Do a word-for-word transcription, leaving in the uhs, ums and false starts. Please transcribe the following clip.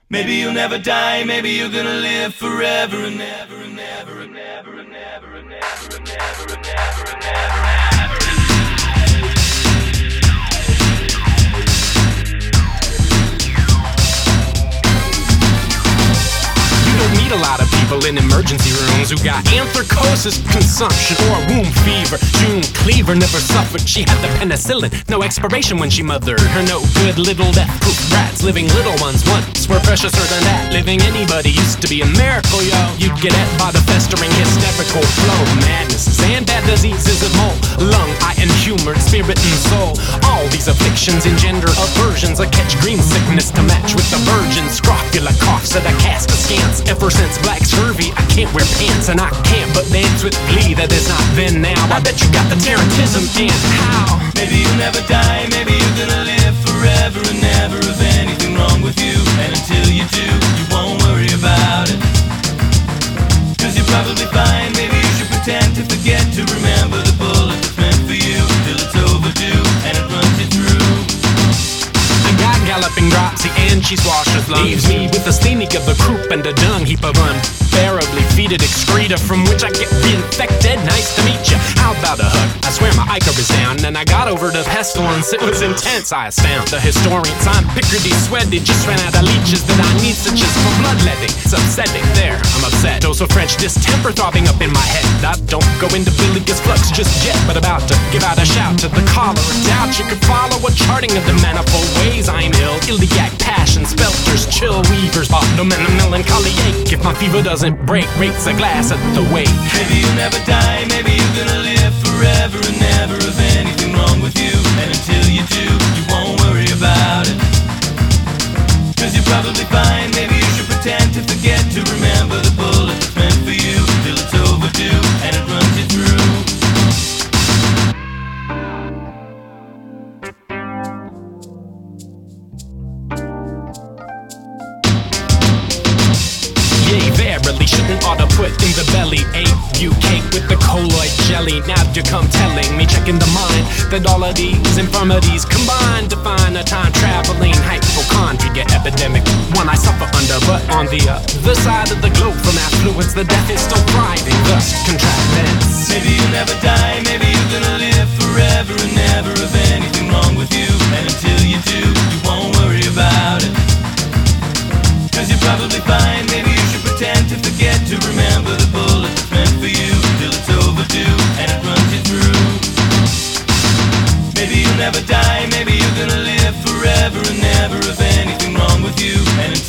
Maybe you'll never die, maybe you're gonna live forever and ever and ever and ever and ever and ever and ever and ever and ever and ever. You don't meet a lot of people in emergency rooms who got anthracosis, consumption, or womb fever. June Cleaver never suffered, she had the penicillin. No expiration when she mothered her no good little death-proof brats. Living little ones once were preciouser than that. Living anybody used to be a miracle, yo. You'd get at by the festering hysterical flow. Madnesses and bad diseases of mole, lung, eye, and humor, spirit and soul. All these afflictions engender aversions. I catch green sickness to match with the virgin. Scrofula coughs that I cast askance. Ever since black scurvy, I can't wear pants, and I can't but dance with glee that is not then now. I bet you got the tarantism, and how? Maybe you'll never die, maybe you're gonna live forever and never have anything wrong with you. And until you do, you won't worry about it, cause you're probably fine. Maybe you should pretend to forget to remember the bullet that's meant for you, till it's overdue and it runs you through. I got galloping dropsy and cheese washer's lungs. Leaves me with the sthenic of the croup and a dung heap of unbearably fetid excreta from which I get reinfected. Nice to meet ya. How about a hug? I swear my Icar is down, and I got over the pestilence. It was intense, I astound the historians. I'm Picardy sweaty, just ran out of leeches that I need, such as for bloodletting. It's upsetting. There, I'm upset. Dose of French distemper throbbing up in my head. I don't go into bilious flux just yet, but about to give out a shout to the cholera. Doubt you could follow a charting of the manifold ways I'm ill. Iliac passion, spelters, chill weavers, bottom and a melancholy ache. If my fever doesn't break, rates a glass at the wake. Maybe you'll never die, maybe you're gonna live forever and never have anything wrong with you. And until you do, you won't worry about it, cause you're probably fine. Maybe you should pretend to forget to remember the bullet that's meant for you, till it's overdue and it runs you through. Yea, verily, shouldn't ought to put in the belly a you cake with the colloid jelly. Now you come telling me, checking the mind, that all of these infirmities combine to find a time-traveling hypochondria epidemic, one I suffer under. But on the other side of the globe, from affluence, the death is still thriving, thus contractance. Maybe you'll never die, maybe you're gonna live forever and never have anything wrong with you. And until you do, you won't worry about it, cause you're probably fine. Maybe you should pretend to forget to remember the bullet that's meant for you, till it's overdue and it runs you through. Maybe you'll never die, maybe you're gonna live forever and never have anything wrong with you. And